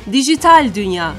Dijital Dünya.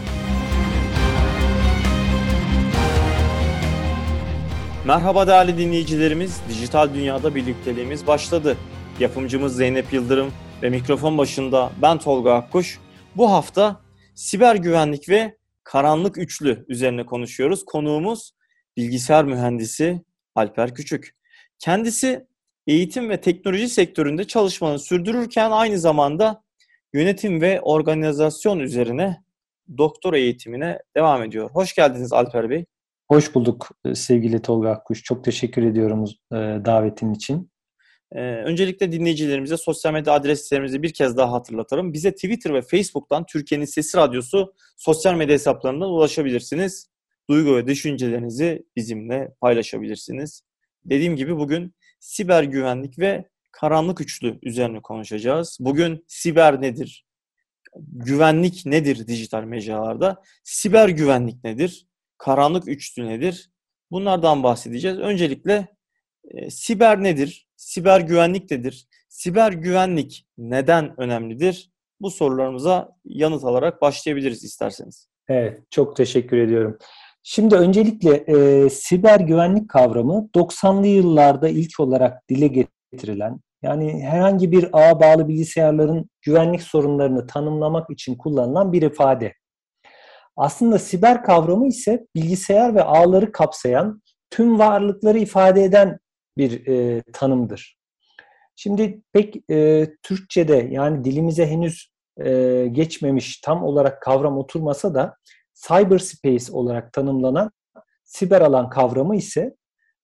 Merhaba değerli dinleyicilerimiz, Dijital Dünya'da birlikteliğimiz başladı. Yapımcımız Zeynep Yıldırım ve mikrofon başında ben Tolga Akkuş. Bu hafta siber güvenlik ve karanlık üçlü üzerine konuşuyoruz. Konuğumuz bilgisayar mühendisi Alper Küçük. Kendisi eğitim ve teknoloji sektöründe çalışmanı sürdürürken aynı zamanda yönetim ve organizasyon üzerine doktora eğitimine devam ediyor. Hoş geldiniz Alper Bey. Hoş bulduk sevgili Tolga Akkuş. Çok teşekkür ediyorum davetin için. Öncelikle dinleyicilerimize sosyal medya adreslerimizi bir kez daha hatırlatalım. Bize Twitter ve Facebook'tan Türkiye'nin Sesi Radyosu sosyal medya hesaplarından ulaşabilirsiniz. Duygu ve düşüncelerinizi bizimle paylaşabilirsiniz. Dediğim gibi bugün siber güvenlik ve karanlık üçlü üzerine konuşacağız. Bugün siber nedir? Güvenlik nedir dijital mecralarda? Siber güvenlik nedir? Karanlık üçlü nedir? Bunlardan bahsedeceğiz. Öncelikle siber nedir? Siber güvenlik nedir? Siber güvenlik neden önemlidir? Bu sorularımıza yanıt alarak başlayabiliriz isterseniz. Evet, çok teşekkür ediyorum. Şimdi öncelikle siber güvenlik kavramı 90'lı yıllarda ilk olarak dile getirilen, yani herhangi bir ağa bağlı bilgisayarların güvenlik sorunlarını tanımlamak için kullanılan bir ifade. Aslında siber kavramı ise bilgisayar ve ağları kapsayan tüm varlıkları ifade eden bir tanımdır. Şimdi pek Türkçe'de, yani dilimize henüz geçmemiş, tam olarak kavram oturmasa da cyberspace olarak tanımlanan siber alan kavramı ise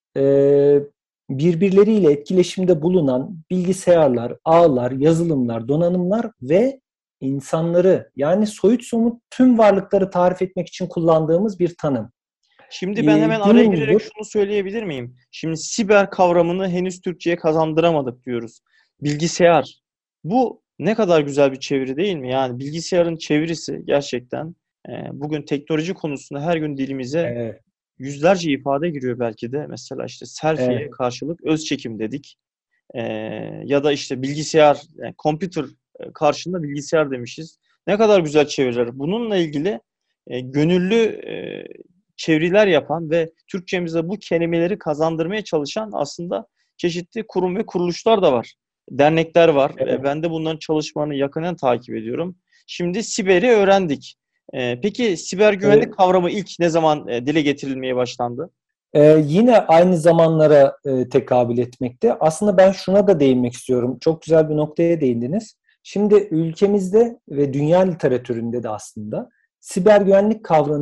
birbirleriyle etkileşimde bulunan bilgisayarlar, ağlar, yazılımlar, donanımlar ve insanları, yani soyut somut tüm varlıkları tarif etmek için kullandığımız bir tanım. Şimdi ben hemen araya girerek şunu söyleyebilir miyim? Şimdi siber kavramını henüz Türkçe'ye kazandıramadık diyoruz. Bilgisayar. Bu ne kadar güzel bir çeviri değil mi? Yani bilgisayarın çevirisi gerçekten bugün teknoloji konusunda her gün dilimize yüzlerce ifade giriyor belki de. Mesela işte selfie'ye karşılık öz çekim dedik. Ya da işte bilgisayar, yani computer karşında bilgisayar demişiz. Ne kadar güzel çeviriler. Bununla ilgili gönüllü çeviriler yapan ve Türkçemize bu kelimeleri kazandırmaya çalışan aslında çeşitli kurum ve kuruluşlar da var. Dernekler var. Evet. Ben de bunların çalışmalarını yakından takip ediyorum. Şimdi siberi öğrendik. Peki siber güvenlik kavramı ilk ne zaman dile getirilmeye başlandı? Yine aynı zamanlara tekabül etmekte. Aslında ben şuna da değinmek istiyorum. Çok güzel bir noktaya değindiniz. Şimdi ülkemizde ve dünya literatüründe de aslında siber güvenlik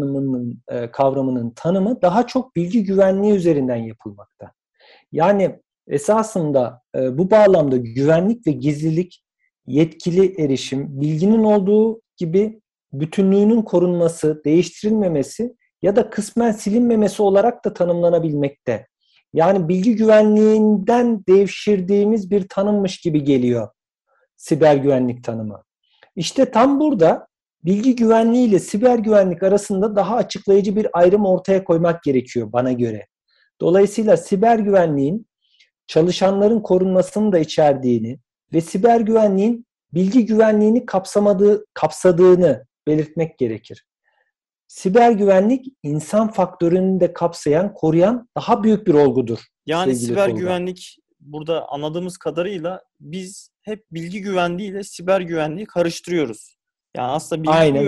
kavramının tanımı daha çok bilgi güvenliği üzerinden yapılmakta. Yani esasında bu bağlamda güvenlik ve gizlilik, yetkili erişim, bilginin olduğu gibi bütünlüğünün korunması, değiştirilmemesi ya da kısmen silinmemesi olarak da tanımlanabilmekte. Yani bilgi güvenliğinden devşirdiğimiz bir tanımmış gibi geliyor siber güvenlik tanımı. İşte tam burada bilgi güvenliği ile siber güvenlik arasında daha açıklayıcı bir ayrım ortaya koymak gerekiyor bana göre. Dolayısıyla siber güvenliğin çalışanların korunmasını da içerdiğini ve siber güvenliğin bilgi güvenliğini kapsadığını belirtmek gerekir. Siber güvenlik insan faktörünü de kapsayan, koruyan daha büyük bir olgudur. Yani siber güvenlik burada anladığımız kadarıyla biz hep bilgi güvenliği ile siber güvenliği karıştırıyoruz. Yani aslında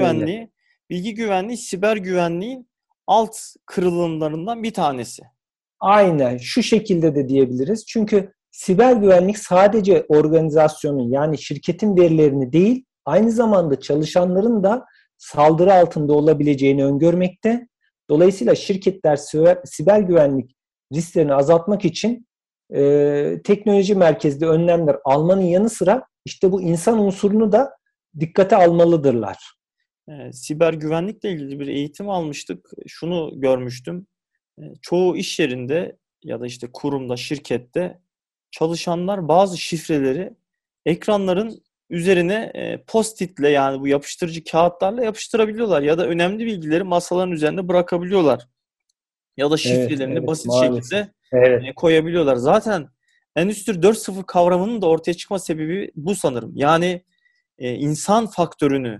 bilgi güvenliği siber güvenliğin alt kırılımlarından bir tanesi. Aynen şu şekilde de diyebiliriz. Çünkü siber güvenlik sadece organizasyonun, yani şirketin verilerini değil, aynı zamanda çalışanların da saldırı altında olabileceğini öngörmekte. Dolayısıyla şirketler siber güvenlik risklerini azaltmak için teknoloji merkezli önlemler almanın yanı sıra işte bu insan unsurunu da dikkate almalıdırlar. Siber güvenlikle ilgili bir eğitim almıştık. Şunu görmüştüm. Çoğu iş yerinde ya da işte kurumda, şirkette çalışanlar bazı şifreleri ekranların üzerine post-it'le, yani bu yapıştırıcı kağıtlarla yapıştırabiliyorlar ya da önemli bilgileri masaların üzerinde bırakabiliyorlar. Ya da şifrelerini basit şekilde koyabiliyorlar. Zaten Endüstri 4.0 kavramının da ortaya çıkma sebebi bu sanırım. Yani insan faktörünü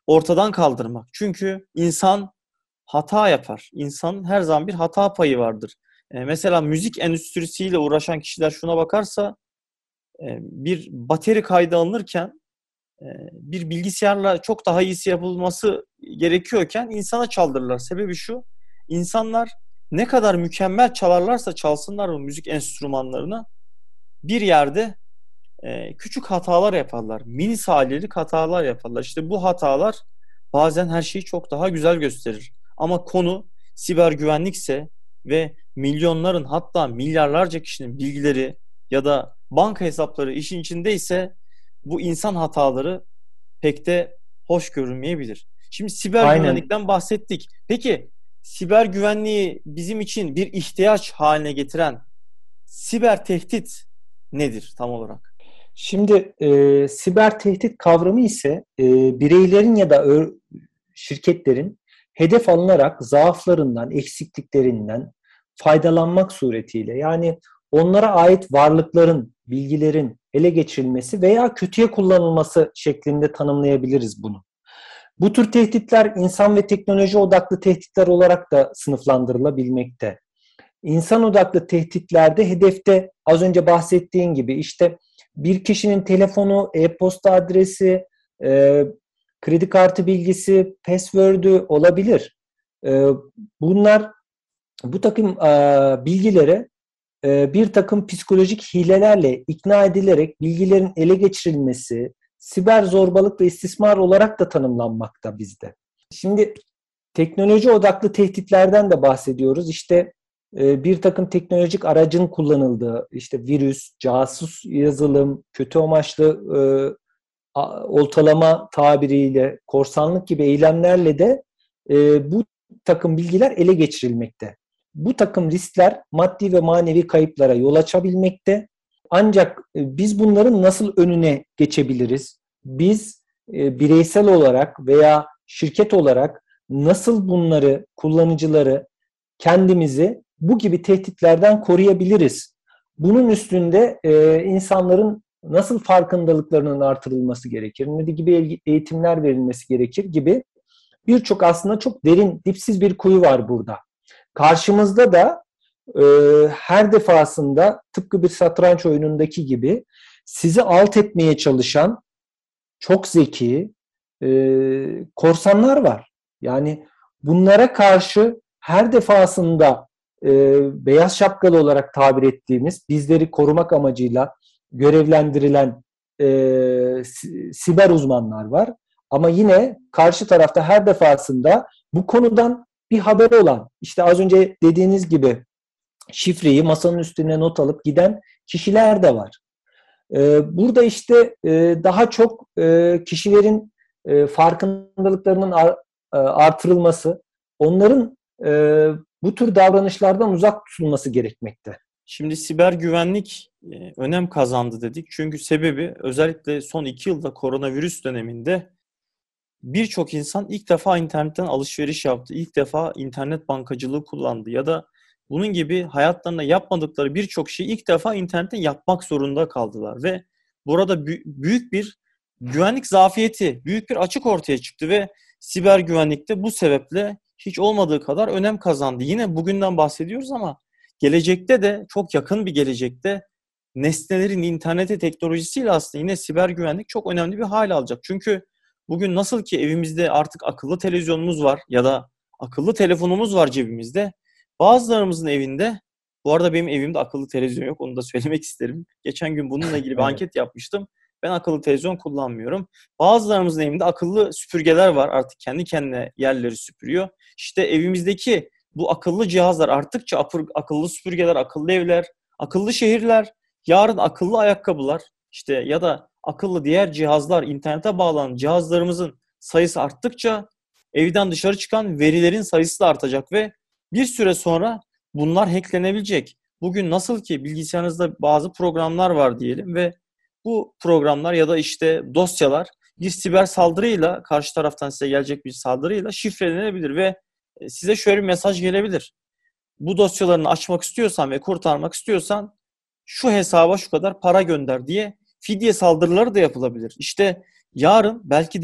ortadan kaldırmak. Çünkü insan hata yapar. İnsanın her zaman bir hata payı vardır. Mesela müzik endüstrisiyle uğraşan kişiler şuna bakarsa bir bateri kaydı alınırken bir bilgisayarla çok daha iyisi yapılması gerekiyorken insana çaldırırlar. Sebebi şu: insanlar ne kadar mükemmel çalarlarsa çalsınlar bu müzik enstrümanlarını, bir yerde küçük hatalar yaparlar. Mini saliyelik hatalar yaparlar. İşte bu hatalar bazen her şeyi çok daha güzel gösterir. Ama konu siber güvenlikse ve milyonların, hatta milyarlarca kişinin bilgileri ya da banka hesapları işin içindeyse, bu insan hataları pek de hoş görünmeyebilir. Şimdi siber Aynen. güvenlikten bahsettik. Peki siber güvenliği bizim için bir ihtiyaç haline getiren siber tehdit nedir tam olarak? Şimdi siber tehdit kavramı ise bireylerin ya da şirketlerin hedef alınarak zaaflarından, eksikliklerinden faydalanmak suretiyle, yani onlara ait varlıkların, bilgilerin ele geçirilmesi veya kötüye kullanılması şeklinde tanımlayabiliriz bunu. Bu tür tehditler insan ve teknoloji odaklı tehditler olarak da sınıflandırılabilmekte. İnsan odaklı tehditlerde hedefte az önce bahsettiğin gibi işte bir kişinin telefonu, e-posta adresi, e, kredi kartı bilgisi, password'ü olabilir. E, bunlar bu takım bilgilere bir takım psikolojik hilelerle ikna edilerek bilgilerin ele geçirilmesi, siber zorbalık ve istismar olarak da tanımlanmakta bizde. Şimdi teknoloji odaklı tehditlerden de bahsediyoruz. İşte bir takım teknolojik aracın kullanıldığı, işte virüs, casus yazılım, kötü amaçlı oltalama tabiriyle korsanlık gibi eylemlerle de bu takım bilgiler ele geçirilmekte. Bu takım riskler maddi ve manevi kayıplara yol açabilmekte. Ancak biz bunların nasıl önüne geçebiliriz? Biz bireysel olarak veya şirket olarak nasıl bunları, kullanıcıları, kendimizi bu gibi tehditlerden koruyabiliriz? Bunun üstünde insanların nasıl farkındalıklarının artırılması gerekir, ne gibi eğitimler verilmesi gerekir gibi birçok aslında çok derin, dipsiz bir kuyu var burada. Karşımızda da her defasında tıpkı bir satranç oyunundaki gibi sizi alt etmeye çalışan çok zeki korsanlar var. Yani bunlara karşı her defasında beyaz şapkalı olarak tabir ettiğimiz, bizleri korumak amacıyla görevlendirilen siber uzmanlar var. Ama yine karşı tarafta her defasında bu konudan bir haber olan, işte az önce dediğiniz gibi şifreyi masanın üstüne not alıp giden kişiler de var. Burada işte daha çok kişilerin farkındalıklarının artırılması, onların bu tür davranışlardan uzak tutulması gerekmekte. Şimdi siber güvenlik önem kazandı dedik. Çünkü sebebi, özellikle son 2 yılda koronavirüs döneminde birçok insan ilk defa internetten alışveriş yaptı. İlk defa internet bankacılığı kullandı ya da bunun gibi hayatlarında yapmadıkları birçok şeyi ilk defa internetten yapmak zorunda kaldılar ve burada büyük bir güvenlik zafiyeti, büyük bir açık ortaya çıktı ve siber güvenlikte bu sebeple hiç olmadığı kadar önem kazandı. Yine bugünden bahsediyoruz ama gelecekte de, çok yakın bir gelecekte, nesnelerin interneti teknolojisiyle aslında yine siber güvenlik çok önemli bir hale alacak. Çünkü bugün nasıl ki evimizde artık akıllı televizyonumuz var ya da akıllı telefonumuz var cebimizde, bazılarımızın evinde, bu arada benim evimde akıllı televizyon yok, onu da söylemek isterim. Geçen gün bununla ilgili bir Evet. anket yapmıştım. Ben akıllı televizyon kullanmıyorum. Bazılarımızın evinde akıllı süpürgeler var, artık kendi kendine yerleri süpürüyor. İşte evimizdeki bu akıllı cihazlar arttıkça akıllı süpürgeler, akıllı evler, akıllı şehirler, yarın akıllı ayakkabılar, işte ya da akıllı diğer cihazlar, internete bağlanan cihazlarımızın sayısı arttıkça evden dışarı çıkan verilerin sayısı da artacak ve bir süre sonra bunlar hacklenebilecek. Bugün nasıl ki bilgisayarınızda bazı programlar var diyelim ve bu programlar ya da işte dosyalar bir siber saldırıyla, karşı taraftan size gelecek bir saldırıyla şifrelenebilir ve size şöyle bir mesaj gelebilir: bu dosyalarını açmak istiyorsan ve kurtarmak istiyorsan şu hesaba şu kadar para gönder diye fidye saldırıları da yapılabilir. İşte yarın belki de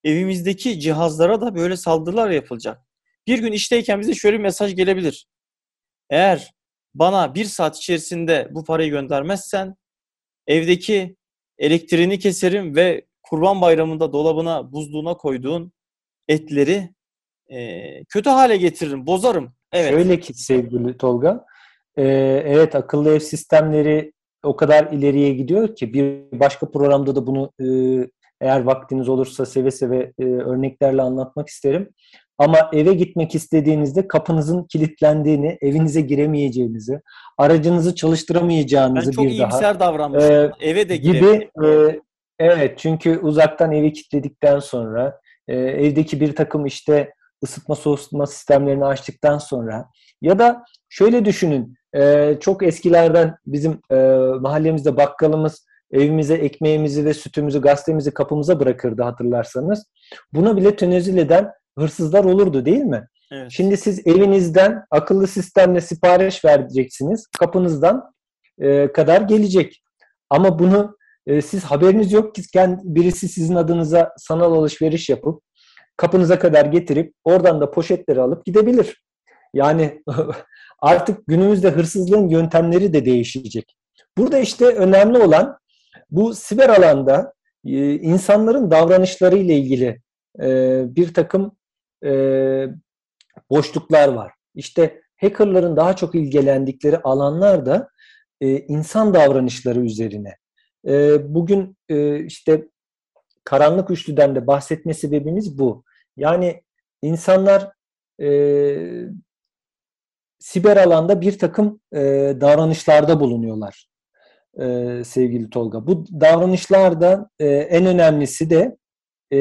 evimizdeki cihazlara da böyle saldırılar yapılacak. Bir gün işteyken bize şöyle bir mesaj gelebilir. Eğer bana 1 saat içerisinde bu parayı göndermezsen evdeki elektriğini keserim ve Kurban Bayramı'nda dolabına, buzluğuna koyduğun etleri kötü hale getiririm, bozarım. Evet. Şöyle ki sevgili Tolga, evet, akıllı ev sistemleri o kadar ileriye gidiyor ki bir başka programda da bunu eğer vaktiniz olursa seve seve örneklerle anlatmak isterim. Ama eve gitmek istediğinizde kapınızın kilitlendiğini, evinize giremeyeceğinizi, aracınızı Ben çalıştıramayacağınızı çok bir daha iyimser davranmışım. Eve de gibi, giremiyorum. evet, çünkü uzaktan evi kilitledikten sonra evdeki bir takım işte ısıtma soğutma sistemlerini açtıktan sonra ya da şöyle düşünün, çok eskilerden bizim mahallemizde bakkalımız evimize ekmeğimizi ve sütümüzü, gazetemizi kapımıza bırakırdı, hatırlarsanız. Buna bile tenezzül eden hırsızlar olurdu, değil mi? Evet. Şimdi siz evinizden akıllı sistemle sipariş vereceksiniz. Kapınızdan kadar gelecek. Ama bunu siz haberiniz yok ki birisi sizin adınıza sanal alışveriş yapıp kapınıza kadar getirip oradan da poşetleri alıp gidebilir. Yani artık günümüzde hırsızlığın yöntemleri de değişecek. Burada işte önemli olan bu siber alanda insanların davranışları ile ilgili bir takım e, boşluklar var. İşte hackerların daha çok ilgilendikleri alanlar da insan davranışları üzerine. Bugün işte karanlık üçlüden de bahsetme sebebimiz bu. Yani insanlar e, siber alanda bir takım davranışlarda bulunuyorlar, sevgili Tolga. Bu davranışlarda en önemlisi de e,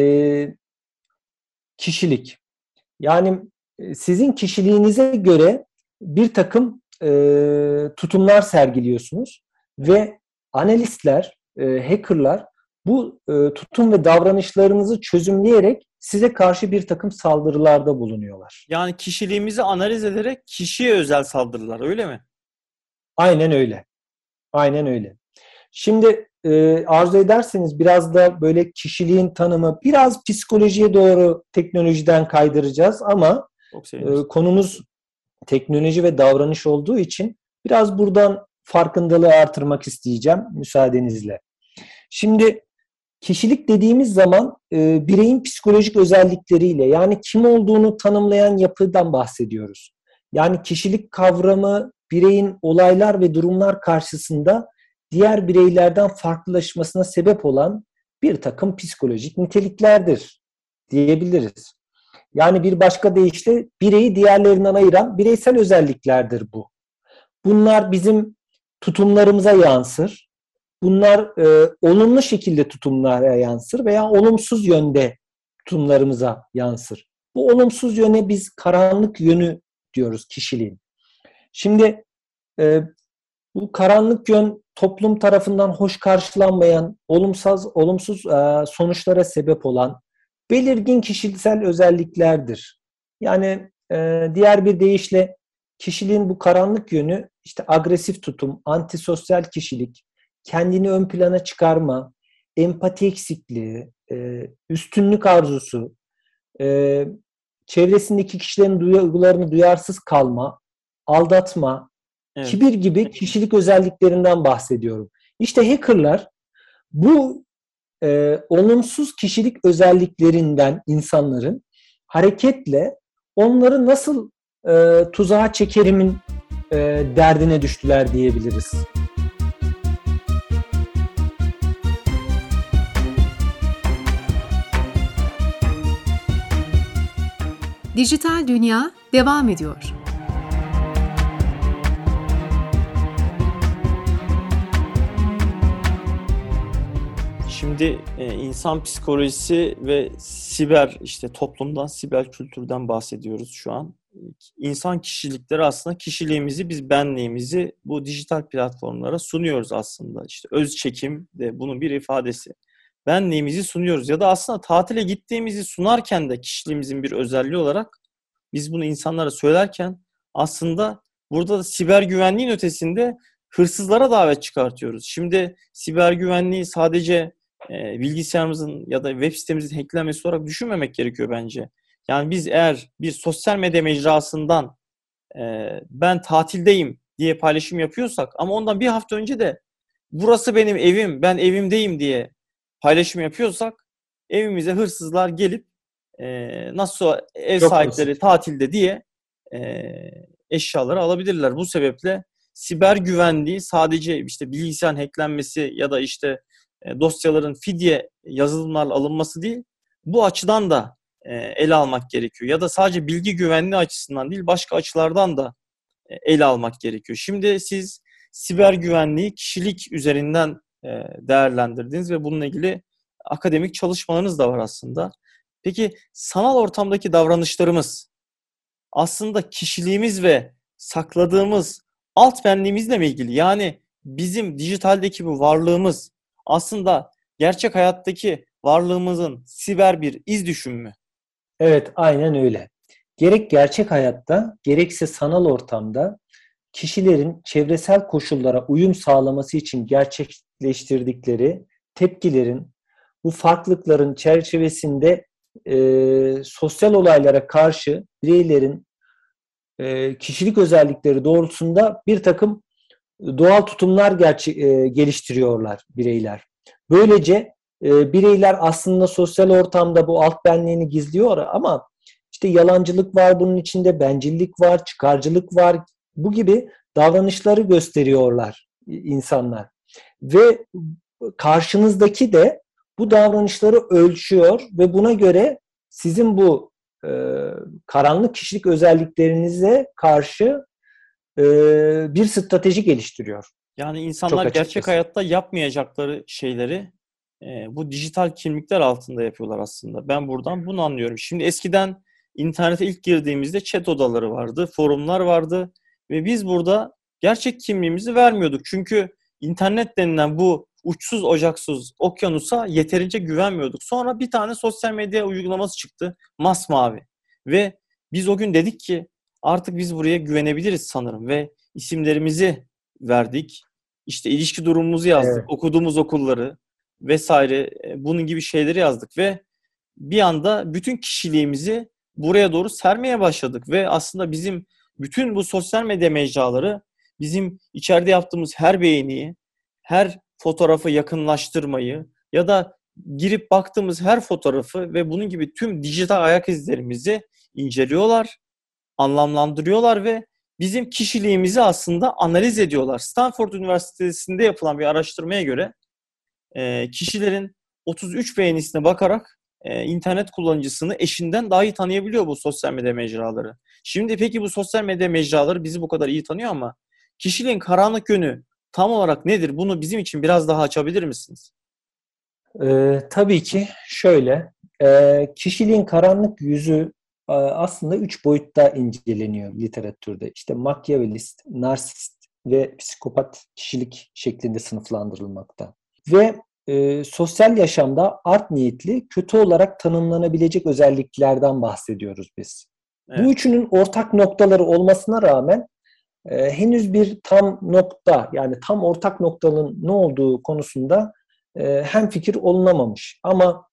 kişilik. Yani sizin kişiliğinize göre bir takım tutumlar sergiliyorsunuz ve analistler, hackerlar bu tutum ve davranışlarınızı çözümleyerek size karşı bir takım saldırılarda bulunuyorlar. Yani kişiliğimizi analiz ederek kişiye özel saldırılar, öyle mi? Aynen öyle. Aynen öyle. Şimdi arzu ederseniz biraz da böyle kişiliğin tanımı, biraz psikolojiye doğru teknolojiden kaydıracağız ama Çok seviniriz. konumuz teknoloji ve davranış olduğu için biraz buradan farkındalığı artırmak isteyeceğim müsaadenizle. Şimdi kişilik dediğimiz zaman bireyin psikolojik özellikleriyle, yani kim olduğunu tanımlayan yapıdan bahsediyoruz. Yani kişilik kavramı bireyin olaylar ve durumlar karşısında diğer bireylerden farklılaşmasına sebep olan bir takım psikolojik niteliklerdir diyebiliriz. Yani bir başka deyişle bireyi diğerlerinden ayıran bireysel özelliklerdir bu. Bunlar bizim tutumlarımıza yansır. Bunlar olumlu şekilde tutumlara yansır veya olumsuz yönde tutumlarımıza yansır. Bu olumsuz yöne biz karanlık yönü diyoruz kişiliğin. Şimdi bu karanlık yön toplum tarafından hoş karşılanmayan, olumsuz sonuçlara sebep olan belirgin kişisel özelliklerdir. Yani diğer bir deyişle kişiliğin bu karanlık yönü işte agresif tutum, antisosyal kişilik, kendini ön plana çıkarma, empati eksikliği, üstünlük arzusu, çevresindeki kişilerin duygularını duyarsız kalma, aldatma, Evet. kibir gibi kişilik özelliklerinden bahsediyorum. İşte hackerlar bu olumsuz kişilik özelliklerinden insanların hareketle onları nasıl tuzağa çekerimin derdine düştüler diyebiliriz. Dijital Dünya devam ediyor. Şimdi insan psikolojisi ve siber işte toplumdan, siber kültürden bahsediyoruz şu an. İnsan kişilikleri aslında kişiliğimizi, biz benliğimizi bu dijital platformlara sunuyoruz aslında. İşte öz çekim de bunun bir ifadesi. Benliğimizi sunuyoruz ya da aslında tatile gittiğimizi sunarken de kişiliğimizin bir özelliği olarak biz bunu insanlara söylerken aslında burada da siber güvenliğin ötesinde hırsızlara davet çıkartıyoruz. Şimdi siber güvenliği sadece bilgisayarımızın ya da web sitemizin hacklenmesi olarak düşünmemek gerekiyor bence. Yani biz eğer bir sosyal medya mecrasından ben tatildeyim diye paylaşım yapıyorsak ama ondan bir hafta önce de burası benim evim, ben evimdeyim diye paylaşım yapıyorsak evimize hırsızlar gelip nasıl ev Çok sahipleri basit. tatilde diye eşyaları alabilirler. Bu sebeple siber güvenliği sadece işte bilgisayarın hacklenmesi ya da işte dosyaların fidye yazılımlarla alınması değil, bu açıdan da ele almak gerekiyor. Ya da sadece bilgi güvenliği açısından değil, başka açılardan da ele almak gerekiyor. Şimdi siz siber güvenliği kişilik üzerinden değerlendirdiniz ve bununla ilgili akademik çalışmalarınız da var aslında. Peki sanal ortamdaki davranışlarımız aslında kişiliğimiz ve sakladığımız alt benliğimizle mi ilgili? Yani bizim dijitaldeki bu varlığımız aslında gerçek hayattaki varlığımızın siber bir iz düşümü mü? Evet, aynen öyle. Gerek gerçek hayatta, gerekse sanal ortamda kişilerin çevresel koşullara uyum sağlaması için gerçekleştirdikleri tepkilerin, bu farklılıkların çerçevesinde sosyal olaylara karşı bireylerin kişilik özellikleri doğrultusunda bir takım doğal tutumlar geliştiriyorlar bireyler. Böylece bireyler aslında sosyal ortamda bu alt benliğini gizliyor ama işte yalancılık var bunun içinde, bencillik var, çıkarcılık var. Bu gibi davranışları gösteriyorlar insanlar. Ve karşınızdaki de bu davranışları ölçüyor ve buna göre sizin bu karanlık kişilik özelliklerinize karşı bir strateji geliştiriyor. Yani Çok insanlar gerçek açıkçası. hayatta yapmayacakları şeyleri bu dijital kimlikler altında yapıyorlar aslında. Ben buradan bunu anlıyorum. Şimdi eskiden internete ilk girdiğimizde chat odaları vardı, forumlar vardı ve biz burada gerçek kimliğimizi vermiyorduk. Çünkü internet denilen bu uçsuz ocaksız okyanusa yeterince güvenmiyorduk. Sonra bir tane sosyal medya uygulaması çıktı, masmavi. Ve biz o gün dedik ki artık biz buraya güvenebiliriz sanırım ve isimlerimizi verdik. İşte ilişki durumumuzu yazdık, Evet. okuduğumuz okulları vesaire bunun gibi şeyleri yazdık ve bir anda bütün kişiliğimizi buraya doğru sermeye başladık ve aslında bizim bütün bu sosyal medya mecraları bizim içeride yaptığımız her beğeniyi, her fotoğrafı yakınlaştırmayı ya da girip baktığımız her fotoğrafı ve bunun gibi tüm dijital ayak izlerimizi inceliyorlar, anlamlandırıyorlar ve bizim kişiliğimizi aslında analiz ediyorlar. Stanford Üniversitesi'nde yapılan bir araştırmaya göre kişilerin 33 beğenisine bakarak internet kullanıcısını eşinden daha iyi tanıyabiliyor bu sosyal medya mecraları. Şimdi peki bu sosyal medya mecraları bizi bu kadar iyi tanıyor ama kişiliğin karanlık yönü tam olarak nedir? Bunu bizim için biraz daha açabilir misiniz? Tabii ki şöyle, kişiliğin karanlık yüzü aslında 3 boyutta inceleniyor literatürde. İşte makyavelist, narsist ve psikopat kişilik şeklinde sınıflandırılmakta. Ve sosyal yaşamda art niyetli, kötü olarak tanımlanabilecek özelliklerden bahsediyoruz biz. Evet. Bu üçünün ortak noktaları olmasına rağmen henüz bir tam nokta, yani tam ortak noktanın ne olduğu konusunda hemfikir olunamamış. Ama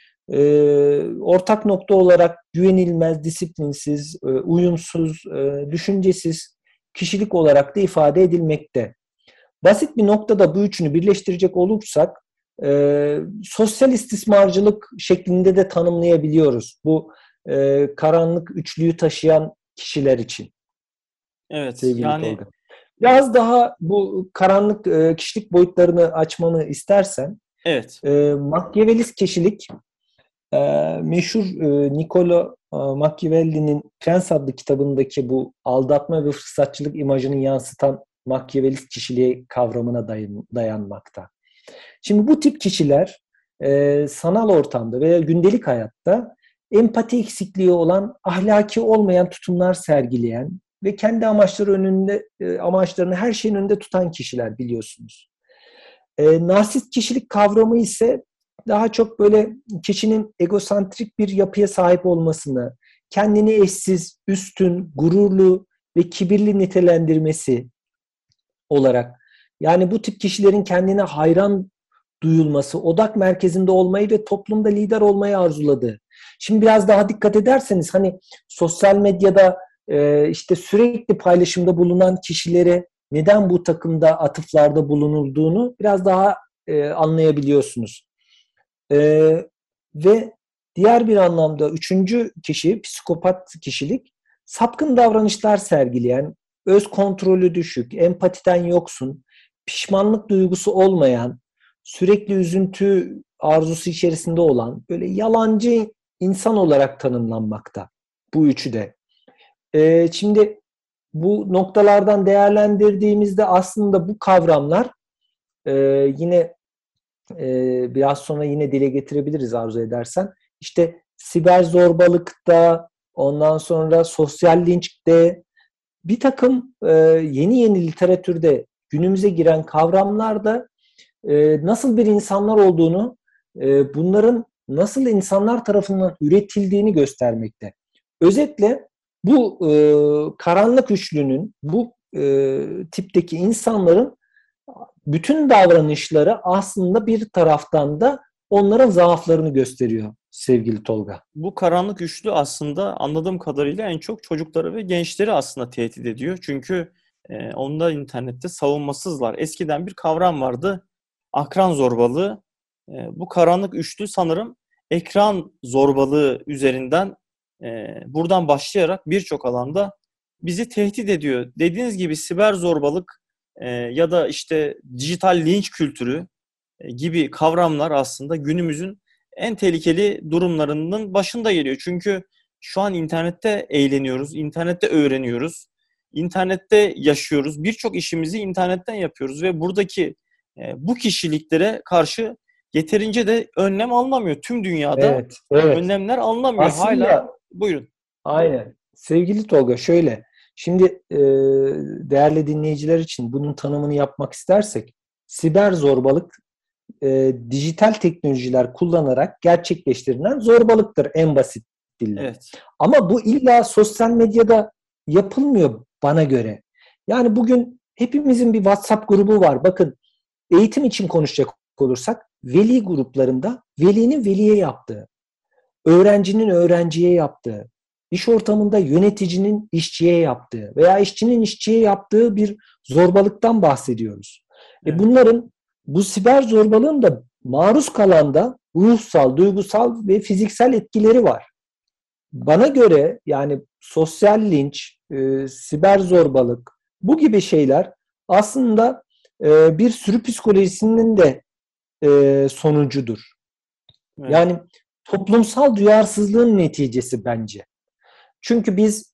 ortak nokta olarak güvenilmez, disiplinsiz, uyumsuz, düşüncesiz kişilik olarak da ifade edilmekte. Basit bir noktada bu üçünü birleştirecek olursak sosyal istismarcılık şeklinde de tanımlayabiliyoruz. Bu karanlık üçlüyü taşıyan kişiler için. Evet. Sevgili Yani Tolga. Biraz daha bu karanlık kişilik boyutlarını açmanı istersen, evet. Machiavellist kişilik meşhur Niccolo Machiavelli'nin Prens adlı kitabındaki bu aldatma ve fırsatçılık imajını yansıtan Machiavellist kişiliği kavramına dayanmakta. Şimdi bu tip kişiler sanal ortamda veya gündelik hayatta empati eksikliği olan, ahlaki olmayan tutumlar sergileyen ve kendi amaçlarını her şeyin önünde tutan kişiler biliyorsunuz. Narsist kişilik kavramı ise daha çok böyle kişinin egosantrik bir yapıya sahip olmasını, kendini eşsiz, üstün, gururlu ve kibirli nitelendirmesi olarak. Yani bu tip kişilerin kendine hayran duyulması, odak merkezinde olmayı ve toplumda lider olmayı arzuladığı. Şimdi biraz daha dikkat ederseniz hani sosyal medyada işte sürekli paylaşımda bulunan kişilere neden bu takımda atıflarda bulunulduğunu biraz daha anlayabiliyorsunuz. Ve diğer bir anlamda üçüncü kişi, psikopat kişilik, sapkın davranışlar sergileyen, öz kontrolü düşük, empatiden yoksun, pişmanlık duygusu olmayan, sürekli üzüntü arzusu içerisinde olan, böyle yalancı insan olarak tanımlanmakta bu üçü de. Şimdi bu noktalardan değerlendirdiğimizde aslında bu kavramlar yine biraz sonra yine dile getirebiliriz arzu edersen. İşte siber zorbalıkta, ondan sonra sosyal linçte, bir takım yeni literatürde günümüze giren kavramlarda nasıl bir insanlar olduğunu, bunların nasıl insanlar tarafından üretildiğini göstermekte. Özetle bu karanlık üçlünün, bu tipteki insanların bütün davranışları aslında bir taraftan da onların zaaflarını gösteriyor sevgili Tolga. Bu karanlık üçlü aslında anladığım kadarıyla en çok çocukları ve gençleri aslında tehdit ediyor. Çünkü onlar internette savunmasızlar. Eskiden bir kavram vardı, akran zorbalığı. Bu karanlık üçlü sanırım ekran zorbalığı üzerinden buradan başlayarak birçok alanda bizi tehdit ediyor. Dediğiniz gibi siber zorbalık ya da işte dijital linç kültürü gibi kavramlar aslında günümüzün en tehlikeli durumlarının başında geliyor. Çünkü şu an internette eğleniyoruz, internette öğreniyoruz, internette yaşıyoruz. Birçok işimizi internetten yapıyoruz ve buradaki bu kişiliklere karşı yeterince de önlem alınamıyor. Tüm dünyada Evet. önlemler alınamıyor. Aslında, hala buyurun. Aynen. Sevgili Tolga, şöyle. Şimdi değerli dinleyiciler için bunun tanımını yapmak istersek, siber zorbalık dijital teknolojiler kullanarak gerçekleştirilen zorbalıktır en basit dille. Evet. Ama bu illa sosyal medyada yapılmıyor bana göre. Yani bugün hepimizin bir WhatsApp grubu var. Bakın, eğitim için konuşacak olursak veli gruplarında velinin veliye yaptığı, öğrencinin öğrenciye yaptığı, iş ortamında yöneticinin işçiye yaptığı veya işçinin işçiye yaptığı bir zorbalıktan bahsediyoruz. Evet. Bu siber zorbalığın da maruz kalanda ruhsal, duygusal ve fiziksel etkileri var. Bana göre yani sosyal linç, siber zorbalık, bu gibi şeyler aslında bir sürü psikolojisinin de sonucudur. Evet. Yani toplumsal duyarsızlığın neticesi bence. Çünkü biz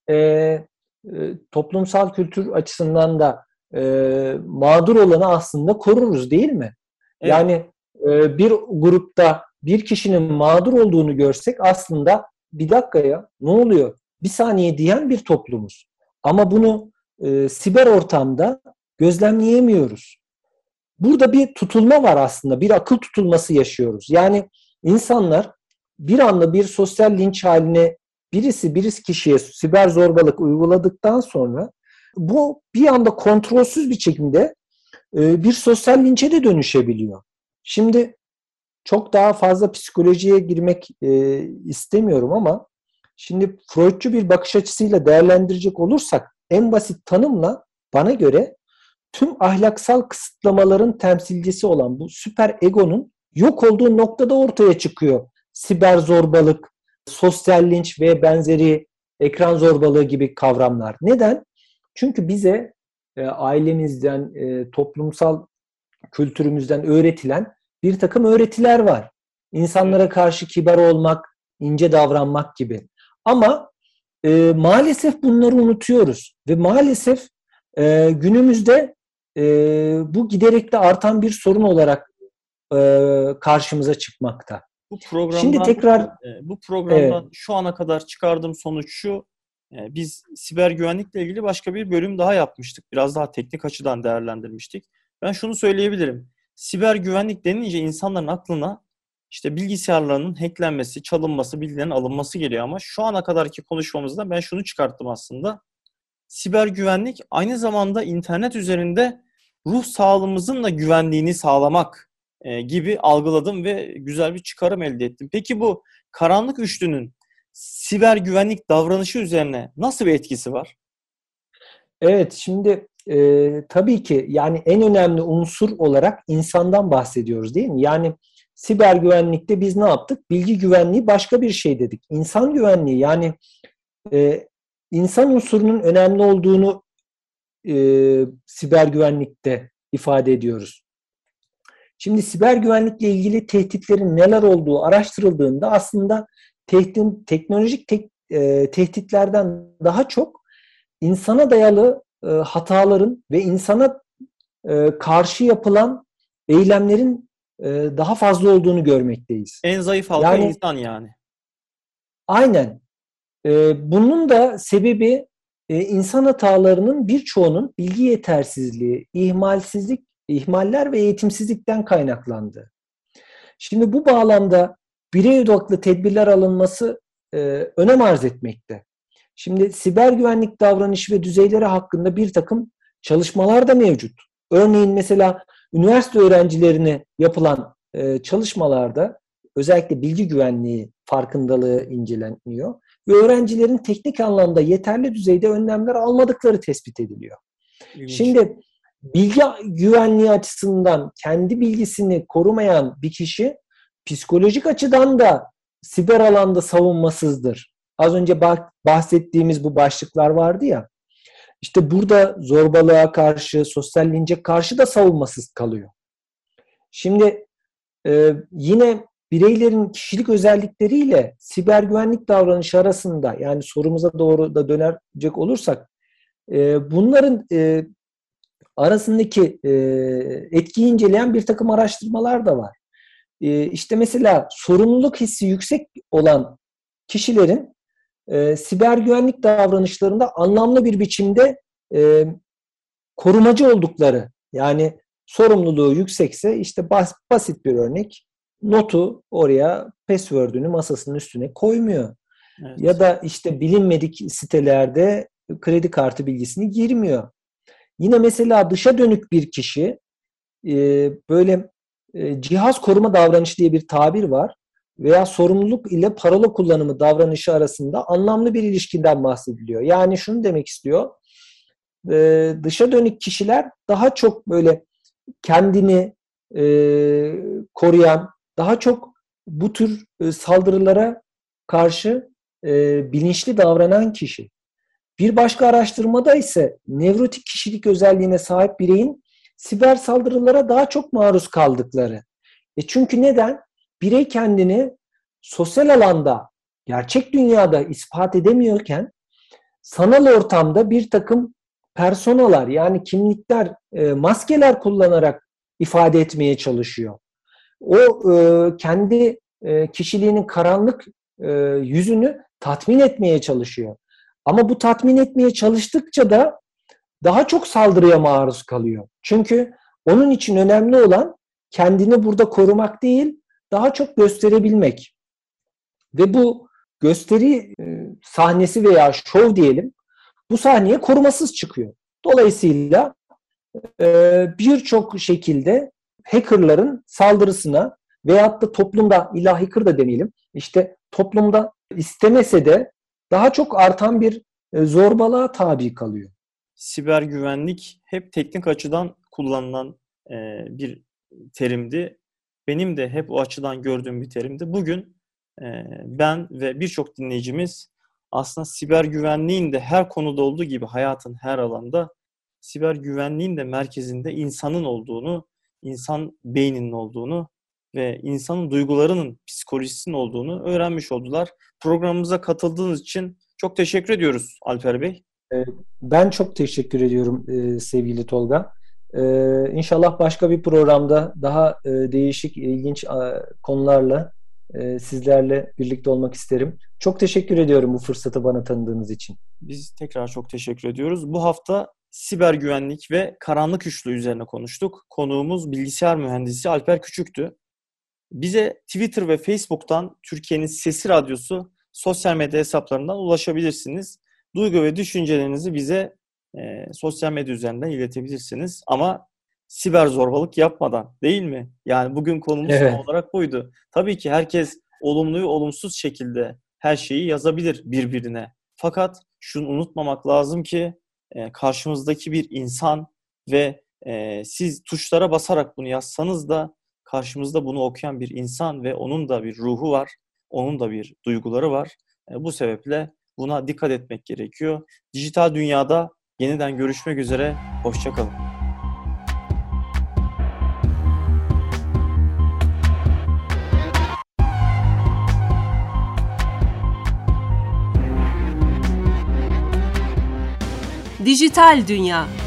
toplumsal kültür açısından da mağdur olanı aslında koruruz, değil mi? Evet. Yani bir grupta bir kişinin mağdur olduğunu görsek aslında bir dakika ya, ne oluyor? Bir saniye diyen bir toplumuz. Ama bunu siber ortamda gözlemleyemiyoruz. Burada bir tutulma var aslında. Bir akıl tutulması yaşıyoruz. Yani insanlar bir anda bir sosyal linç haline birisi kişiye siber zorbalık uyguladıktan sonra bu bir anda kontrolsüz bir şekilde bir sosyal linçe de dönüşebiliyor. Şimdi çok daha fazla psikolojiye girmek istemiyorum ama şimdi Freudcu bir bakış açısıyla değerlendirecek olursak en basit tanımla bana göre tüm ahlaksal kısıtlamaların temsilcisi olan bu süper egonun yok olduğu noktada ortaya çıkıyor siber zorbalık, sosyal linç ve benzeri ekran zorbalığı gibi kavramlar. Neden? Çünkü bize ailemizden, toplumsal kültürümüzden öğretilen bir takım öğretiler var. İnsanlara karşı kibar olmak, ince davranmak gibi. Ama maalesef bunları unutuyoruz ve maalesef günümüzde bu giderek de artan bir sorun olarak karşımıza çıkmakta. Bu programdan, Şimdi tekrar evet, şu ana kadar çıkardığım sonuç şu: biz siber güvenlikle ilgili başka bir bölüm daha yapmıştık. Biraz daha teknik açıdan değerlendirmiştik. Ben şunu söyleyebilirim. Siber güvenlik denince insanların aklına işte bilgisayarlarının hacklenmesi, çalınması, bilgilerin alınması geliyor ama şu ana kadarki konuşmamızda ben şunu çıkarttım aslında. Siber güvenlik aynı zamanda internet üzerinde ruh sağlığımızın da güvenliğini sağlamak gibi algıladım ve güzel bir çıkarım elde ettim. Peki bu karanlık üçlünün siber güvenlik davranışı üzerine nasıl bir etkisi var? Evet, şimdi tabii ki yani en önemli unsur olarak insandan bahsediyoruz değil mi? Yani siber güvenlikte biz ne yaptık? Bilgi güvenliği başka bir şey dedik. İnsan güvenliği yani e, insan unsurunun önemli olduğunu siber güvenlikte ifade ediyoruz. Şimdi siber güvenlikle ilgili tehditlerin neler olduğu araştırıldığında aslında teknolojik tehditlerden daha çok insana dayalı hataların ve insana karşı yapılan eylemlerin daha fazla olduğunu görmekteyiz. En zayıf halka Yani insan yani. aynen. Bunun da sebebi insan hatalarının birçoğunun bilgi yetersizliği, ihmaller ve eğitimsizlikten kaynaklandı. Şimdi bu bağlamda birey odaklı tedbirler alınması önem arz etmekte. Şimdi siber güvenlik davranışı ve düzeyleri hakkında bir takım çalışmalar da mevcut. Örneğin mesela üniversite öğrencilerine yapılan çalışmalarda özellikle bilgi güvenliği farkındalığı inceleniyor ve öğrencilerin teknik anlamda yeterli düzeyde önlemler almadıkları tespit ediliyor. İlginç. Şimdi bilgi güvenliği açısından kendi bilgisini korumayan bir kişi psikolojik açıdan da siber alanda savunmasızdır. Az önce bahsettiğimiz bu başlıklar vardı ya. İşte burada zorbalığa karşı, sosyal lince karşı da savunmasız kalıyor. Şimdi yine bireylerin kişilik özellikleriyle siber güvenlik davranışı arasında yani sorumuza doğru da dönecek olursak bunların arasındaki etkiyi inceleyen bir takım araştırmalar da var. İşte mesela sorumluluk hissi yüksek olan kişilerin siber güvenlik davranışlarında anlamlı bir biçimde korumacı oldukları, yani sorumluluğu yüksekse işte basit bir örnek, notu oraya password'ünü masasının üstüne koymuyor. Evet. Ya da işte bilinmedik sitelerde kredi kartı bilgisini girmiyor. Yine mesela dışa dönük bir kişi böyle cihaz koruma davranışı diye bir tabir var veya sorumluluk ile parola kullanımı davranışı arasında anlamlı bir ilişkiden bahsediliyor. Yani şunu demek istiyor, dışa dönük kişiler daha çok böyle kendini koruyan, daha çok bu tür saldırılara karşı bilinçli davranan kişi. Bir başka araştırmada ise nevrotik kişilik özelliğine sahip bireyin siber saldırılara daha çok maruz kaldıkları. Çünkü neden? Birey kendini sosyal alanda, gerçek dünyada ispat edemiyorken sanal ortamda bir takım personalar yani kimlikler, maskeler kullanarak ifade etmeye çalışıyor. O kendi kişiliğinin karanlık yüzünü tatmin etmeye çalışıyor. Ama bu tatmin etmeye çalıştıkça da daha çok saldırıya maruz kalıyor. Çünkü onun için önemli olan kendini burada korumak değil, daha çok gösterebilmek. Ve bu gösteri sahnesi veya şov diyelim, bu sahneye korumasız çıkıyor. Dolayısıyla birçok şekilde hackerların saldırısına veyahut da toplumda, illa hacker da demeyelim, işte toplumda istemese de daha çok artan bir zorbalığa tabi kalıyor. Siber güvenlik hep teknik açıdan kullanılan bir terimdi. Benim de hep o açıdan gördüğüm bir terimdi. Bugün ben ve birçok dinleyicimiz aslında siber güvenliğin de her konuda olduğu gibi hayatın her alanda siber güvenliğin de merkezinde insanın olduğunu, insan beyninin olduğunu ve insanın duygularının, psikolojisinin olduğunu öğrenmiş oldular. Programımıza katıldığınız için çok teşekkür ediyoruz Alper Bey. Ben çok teşekkür ediyorum sevgili Tolga. İnşallah başka bir programda daha değişik, ilginç konularla sizlerle birlikte olmak isterim. Çok teşekkür ediyorum bu fırsatı bana tanıdığınız için. Biz tekrar çok teşekkür ediyoruz. Bu hafta siber güvenlik ve karanlık üçlü üzerine konuştuk. Konuğumuz bilgisayar mühendisi Alper Küçük'tü. Bize Twitter ve Facebook'tan Türkiye'nin Sesi Radyosu sosyal medya hesaplarından ulaşabilirsiniz. Duygu ve düşüncelerinizi bize sosyal medya üzerinden iletebilirsiniz. Ama siber zorbalık yapmadan, değil mi? Yani bugün konumuz tam Evet. olarak buydu. Tabii ki herkes olumlu ve olumsuz şekilde her şeyi yazabilir birbirine. Fakat şunu unutmamak lazım ki karşımızdaki bir insan ve siz tuşlara basarak bunu yazsanız da karşımızda bunu okuyan bir insan ve onun da bir ruhu var, onun da bir duyguları var. Bu sebeple buna dikkat etmek gerekiyor. Dijital dünyada yeniden görüşmek üzere, hoşça kalın. Dijital Dünya